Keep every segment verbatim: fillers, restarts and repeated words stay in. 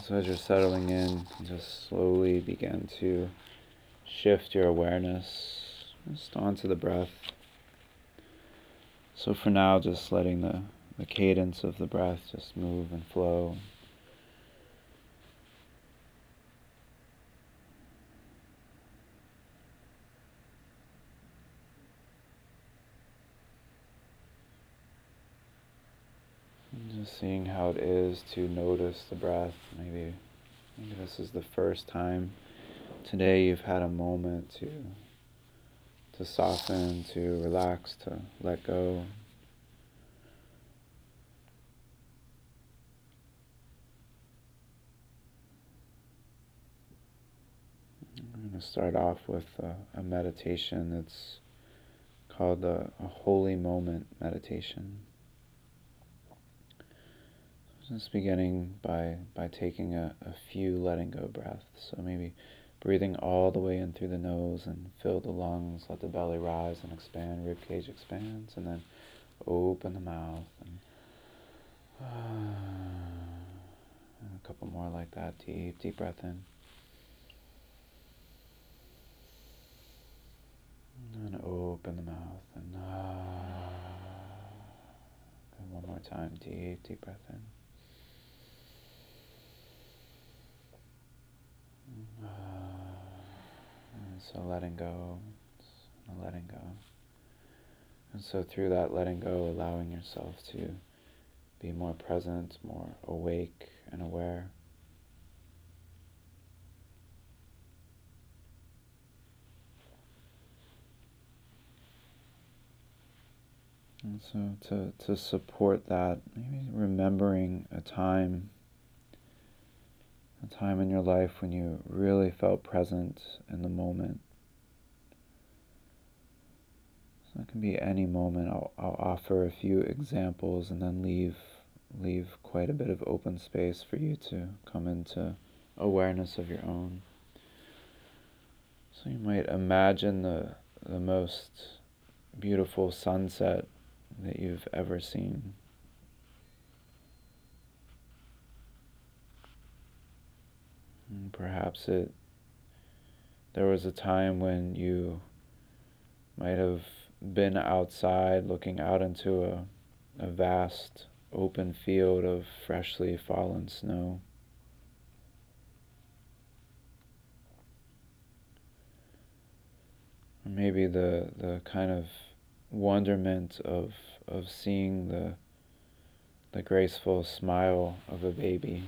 So as you're settling in, just slowly begin to shift your awareness just onto the breath. So for now, just letting the, the cadence of the breath just move and flow. And just seeing how it is to notice the breath. Maybe, maybe this is the first time today you've had a moment to to soften, to relax, to let go. I'm going to start off with a, a meditation that's called a, a holy moment meditation. Just beginning by, by taking a, a few letting go breaths. So maybe breathing all the way in through the nose and fill the lungs, let the belly rise and expand, rib cage expands, and then open the mouth. And, uh, and a couple more like that. Deep, deep breath in. And open the mouth. And, uh, and one more time. Deep, deep breath in. Uh, and so letting go, and letting go. And so through that letting go, allowing yourself to be more present, more awake and aware. And so to, to support that, maybe remembering a time, a time in your life when you really felt present in the moment. So it can be any moment. I'll, I'll offer a few examples and then leave leave quite a bit of open space for you to come into awareness of your own. So you might imagine the the most beautiful sunset that you've ever seen. And perhaps it there was a time when you might have been outside looking out into a, a vast open field of freshly fallen snow. Or maybe the, the kind of wonderment of of seeing the the graceful smile of a baby.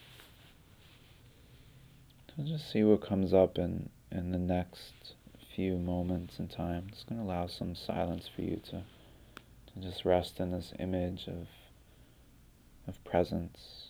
So just see what comes up in, in the next few moments in time. It's going to allow some silence for you to, to just rest in this image of of presence.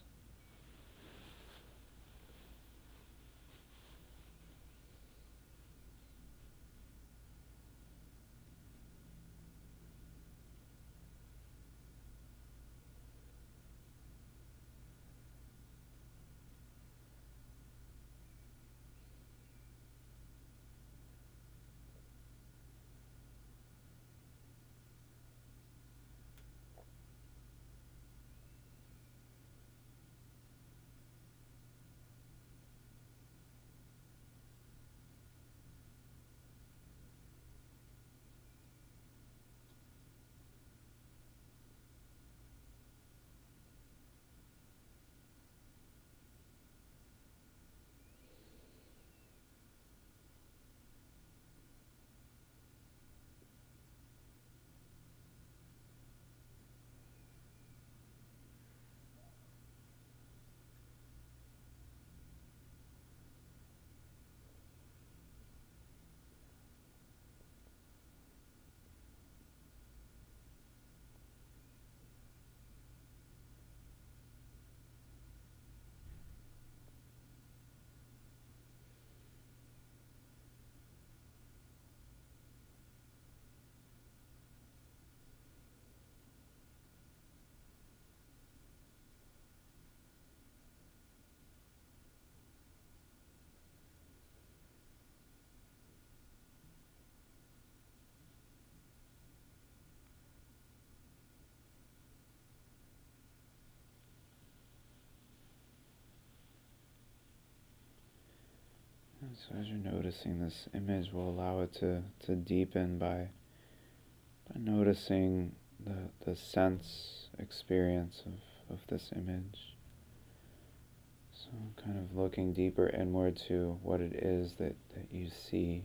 So as you're noticing this image, we'll allow it to, to deepen by, by noticing the, the sense experience of, of this image. So kind of looking deeper inward to what it is that, that you see.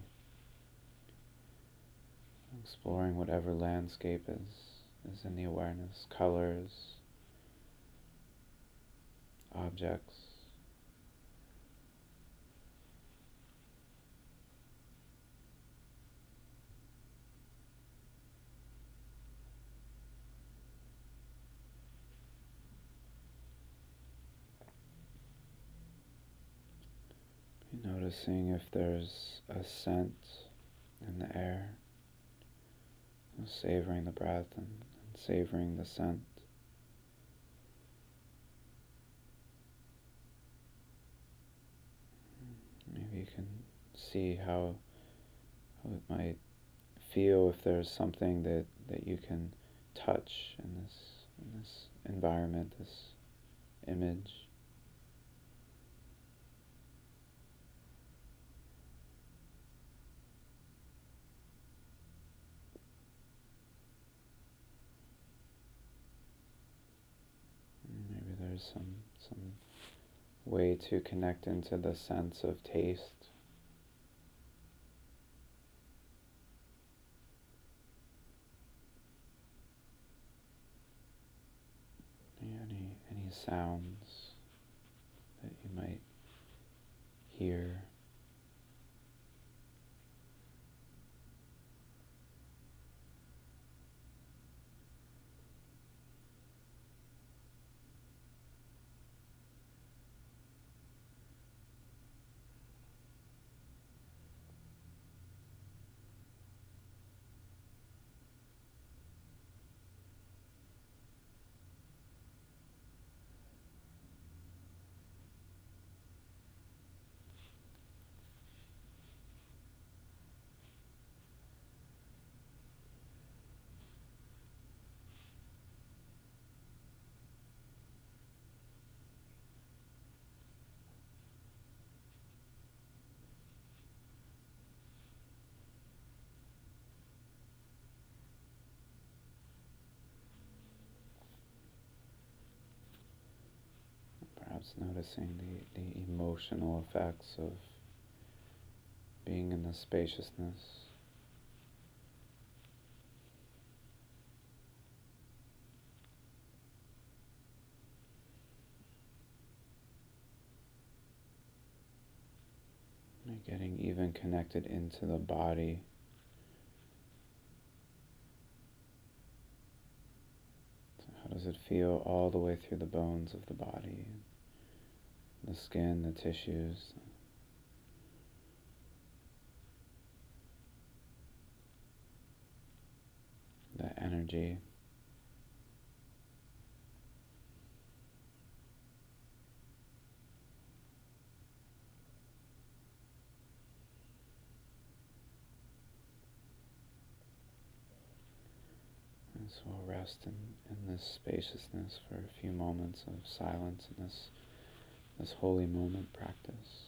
Exploring whatever landscape is, is in the awareness, colors, objects. Be noticing if there's a scent in the air, savoring the breath and, and savoring the scent. Maybe you can see how, how it might feel if there's something that, that you can touch in this, in this environment, this image. Maybe there's some, some way to connect into the sense of taste. Any, any sounds that you might hear. Perhaps noticing the, the emotional effects of being in the spaciousness. And getting even connected into the body. So how does it feel all the way through the bones of the body? The skin, the tissues, the energy. And so we'll rest in, in this spaciousness for a few moments of silence in this, this holy moment practice.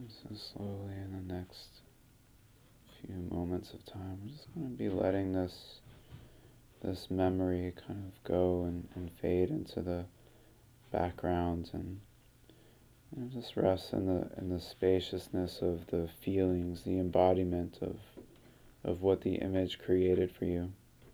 So slowly in the next few moments of time, we're just going to be letting this this memory kind of go and, and fade into the background, and you know, just rest in the in the spaciousness of the feelings, the embodiment of of what the image created for you.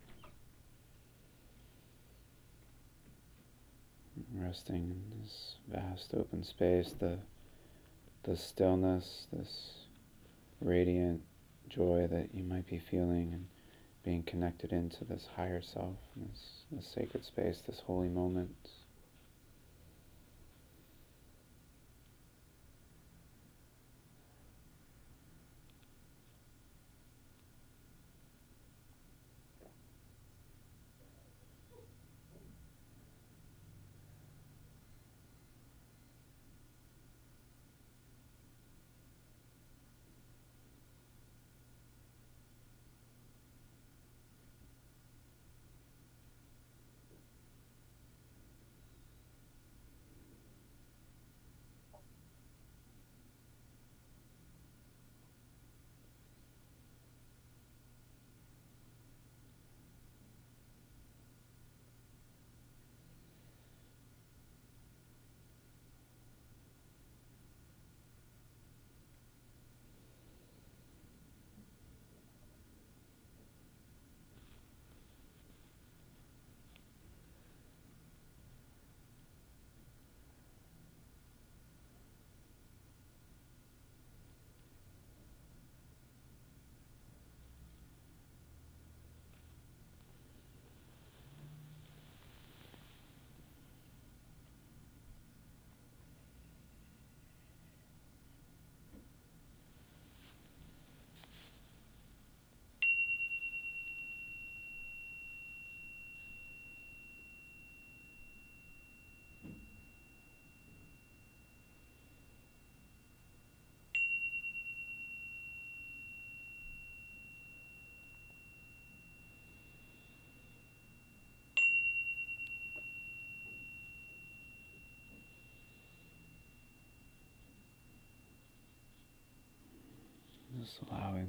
Resting in this vast open space, the the stillness, this radiant joy that you might be feeling, and being connected into this higher self, this, this sacred space, this holy moment. Just allowing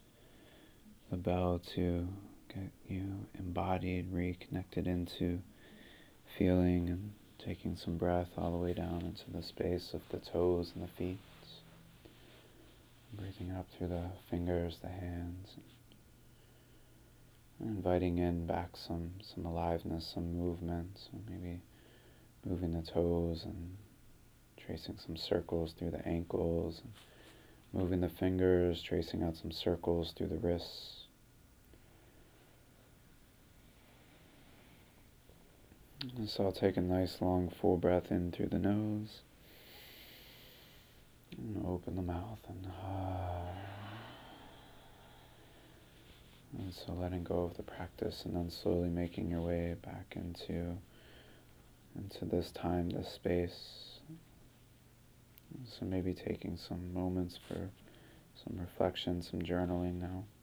the, the bell to get you embodied, reconnected into feeling, and taking some breath all the way down into the space of the toes and the feet. Breathing up through the fingers, the hands, and inviting in back some, some aliveness, some movement. So maybe moving the toes and tracing some circles through the ankles, and moving the fingers, tracing out some circles through the wrists. And so I'll take a nice long full breath in through the nose, and open the mouth, and ah. And so letting go of the practice, and then slowly making your way back into into this time, this space. So maybe taking some moments for some reflection, some journaling now.